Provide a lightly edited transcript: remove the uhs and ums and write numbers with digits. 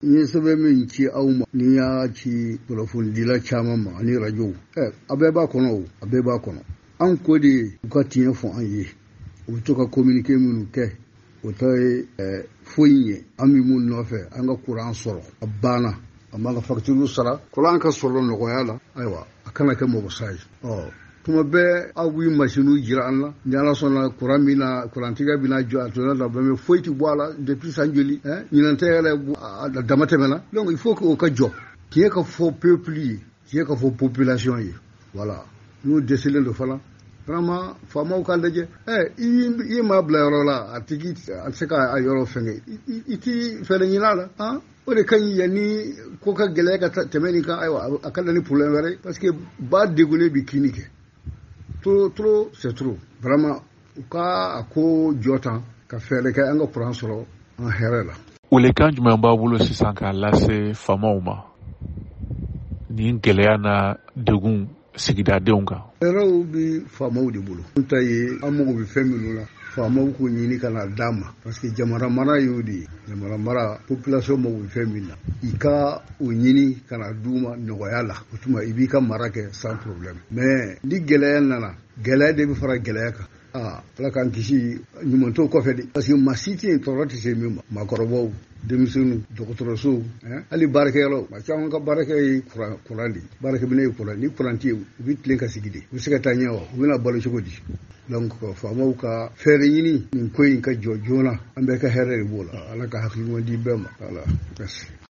Ni sɛbɛn min ci aw ma ni y'a ci kunnafonidila caman ma ani radio a bɛɛ b'a kɔnɔ o a bɛɛ b'a kɔnɔ an ko de u ka tiɲɛ fɔ an ye u bɛ to ka communiqué minnu kɛ o tɛ foyi ye an bɛ mun nɔfɛ an ka courant sɔrɔ a banna an b'an ka facture sara courant ka sɔrɔ nɔgɔya la ayiwa a kana kɛ mɔgɔ sa ye tuma bɛɛ aw b'i machine jira an na ni ala sɔnna courant tigɛ bɛna jɔ a tɔnɔ la bɛɛ foyi tɛ bɔ a la depuis san joli ɲinan tɛ yɛrɛ a dama tɛmɛna donc il faut que o ka jɔ tiɲɛ ka fɔ peuple ye tiɲɛ ka fɔ population ye voilà n'u dɛsɛlen don fana vraiment faamaw ka lajɛ i ye maa bila yɔrɔ la a tigi a tɛ se k'a yɔrɔ fɛngɛ i tɛ fɛɛrɛ ɲini a la o de ka ɲi yanni ko ka gɛlɛya ka tɛmɛ nin kan ayiwa a ka na ni problème wɛrɛ parce que ba degunnen bɛ kini kɛ trop c'est trop vraiment u ka a ko jɔ tan ka fɛɛrɛ kɛ an ka courant sɔrɔ an hɛrɛ la. Welekan jumɛn b'a bolo sisan k'a lase faamaw ma nin gɛlɛya na degun sigidadenw kan? Fɛɛrɛw bɛ faamaw de bolo. N ta ye an mago bɛ fɛn minnu na faamaw k'o ɲini ka na d'an ma parce que jamana mara y'o de ye jamana mara population mago bɛ fɛn min na i ka o ɲini ka na d'u ma nɔgɔya la o tuma i b'i ka mara kɛ sans problème mais ni gɛlɛya nana gɛlɛya de bɛ fara gɛlɛya kan ala k'an kisi ɲumantɔw kɔfɛ de parce que maa si tɛ yen tɔɔrɔ tɛ se min ma maakɔrɔbaw denmisɛnninw dɔgɔtɔrɔsow hali baarakɛyɔrɔ maa caman ka baarakɛ ye kuran de baarakɛminɛ ye kuran ni kuran tɛ yen u bɛ tilen ka sigi de u bɛ se ka taa ɲɛ wa u bɛna balo cogo di donc faamaw ka fɛɛrɛ ɲini nin ko in ka jɔ joona an bɛɛ ka hɛrɛ de b'o la ala ka hakilima di bɛɛ ma voilà merci.